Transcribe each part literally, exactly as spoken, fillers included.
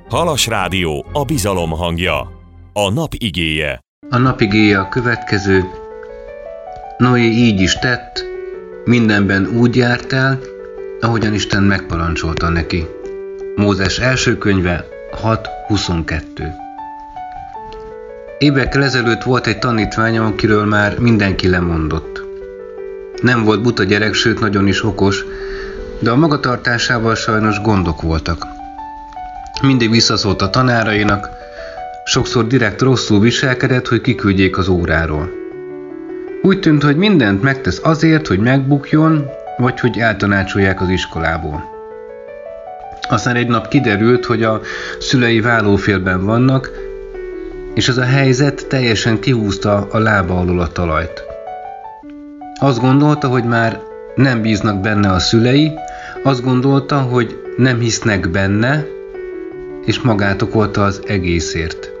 Halas Rádió, a bizalom hangja. A nap igéje. A nap igéje a következő. Noé így is tett, mindenben úgy járt el, ahogyan Isten megparancsolta neki. Mózes első könyve hat huszonkettő. Évekkel ezelőtt volt egy tanítványom, akiről már mindenki lemondott. Nem volt buta gyerek, sőt nagyon is okos, de a magatartásával sajnos gondok voltak. Mindig visszaszólt a tanárainak, sokszor direkt rosszul viselkedett, hogy kiküldjék az óráról. Úgy tűnt, hogy mindent megtesz azért, hogy megbukjon, vagy hogy eltanácsolják az iskolából. Aztán egy nap kiderült, hogy a szülei vállófélben vannak, és ez a helyzet teljesen kihúzta a lába alól a talajt. Azt gondolta, hogy már nem bíznak benne a szülei, azt gondolta, hogy nem hisznek benne, és magát okolta az egészért.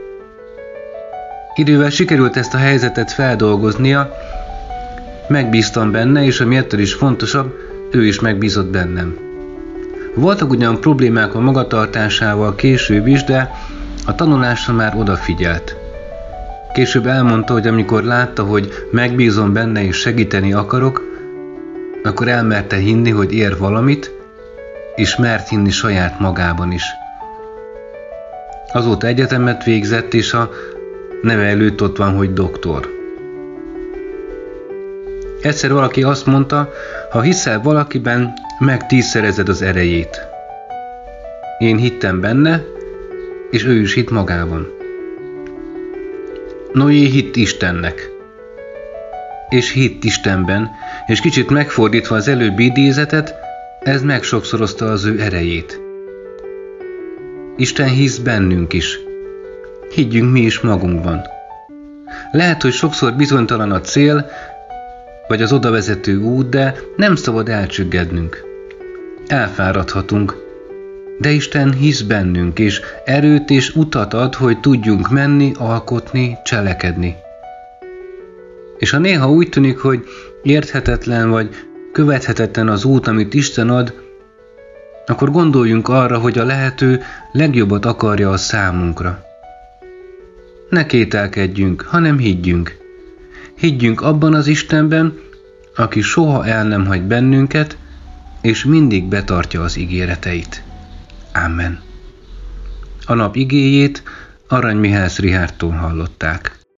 Idővel sikerült ezt a helyzetet feldolgoznia, megbíztam benne, és ami ettől is fontosabb, ő is megbízott bennem. Voltak ugyan problémák a magatartásával később is, de a tanulásra már odafigyelt. Később elmondta, hogy amikor látta, hogy megbízom benne és segíteni akarok, akkor elmerte hinni, hogy ér valamit, és mert hinni saját magában is. Azóta egyetemet végzett, és a neve előtt ott van, hogy doktor. Egyszer valaki azt mondta, ha hiszel valakiben, meg tízszerezed az erejét. Én hittem benne, és ő is hitt magában. Noé hitt Istennek, és hitt Istenben, és kicsit megfordítva az előbbi idézetet, ez megsokszorozta az ő erejét. Isten hisz bennünk is. Higgyünk mi is magunkban. Lehet, hogy sokszor bizonytalan a cél, vagy az odavezető út, de nem szabad elcsüggednünk. Elfáradhatunk, de Isten hisz bennünk, és erőt és utat ad, hogy tudjunk menni, alkotni, cselekedni. És ha néha úgy tűnik, hogy érthetetlen vagy követhetetlen az út, amit Isten ad, akkor gondoljunk arra, hogy a lehető legjobbat akarja a számunkra. Ne kételkedjünk, hanem higgyünk. Higgyünk abban az Istenben, aki soha el nem hagy bennünket, és mindig betartja az ígéreteit. Amen. A nap igéjét Arany Mihály Richárdtól hallották.